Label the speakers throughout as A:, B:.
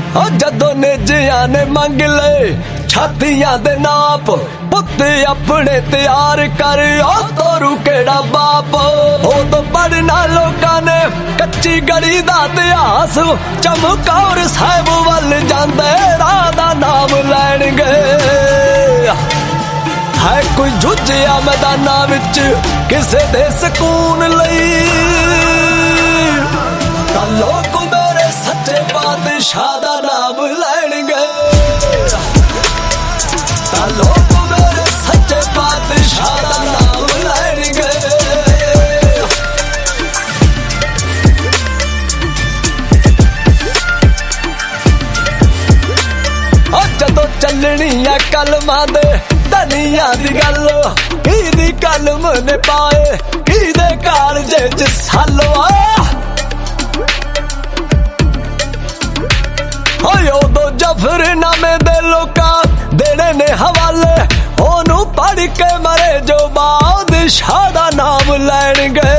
A: जदों नेजियां ने मंग ले छातियां दे नाप पुत्त अपने तैयार कर तोरू केड़ा बाप उदों पढ़ना लोकां ने कच्ची गली दा इतिहास चमकौर साहिब वल जांदे राह दा नाम लैणगे है कोई जुझिया मैदाना विच किसे दे सकून लई तां लोक मेरे सच्चे बादशाह दा नाम लैणगे तां लोक मेरे सच्चे बादशाह दा नाम लैणगे जदों चलनी है कलमा दे धनिया दी गल की कलम ने पाए की दे कालजे च सालो उदों जफरनामे दे लोकां देने ने हवाले ओनू पढ़ के मरे जो बादशाह दा नाम लैणगे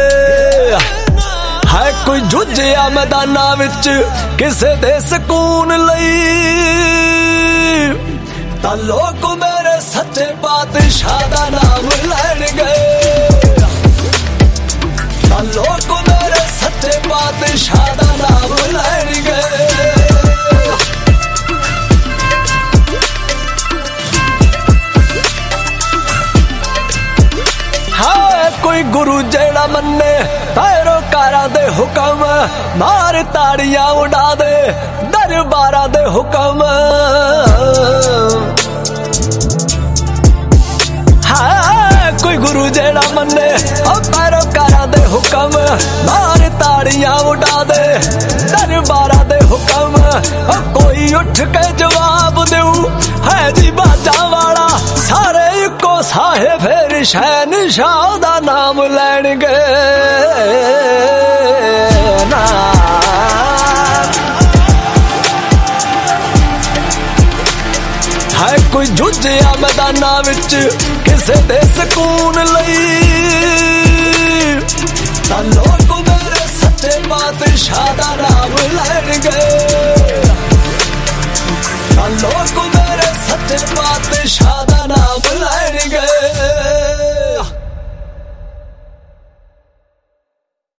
A: है कोई जुझिया मैदाना विच किसे दे सकून लई तां लोक मेरे सच्चे बादशाह दा नाम लैणगे तां लोक मेरे सच्चे बादशाह दा नाम लैणगे कोई गुरु जेड़ा मन्ने पैरोकारां दे हुक्म मार ताड़ियां उड़ा दे दरबारां दे हुक्म कोई गुरु जेड़ा मन्ने पैरोकारां दे हुक्म मार ताड़ियां उड़ा दे दरबारां दे हुक्म कोई उठ के जवाब देऊ है जी बाजा वाला सारे इको साहे फिर शहनशाह दा नाम लैणगे है कोई जुझिया मैदाना विच किसे दे सकून लई तां लोक मेरे सच्चे बादशाह दा नाम लैणगे तां लोक मेरे सच्चे बादशाह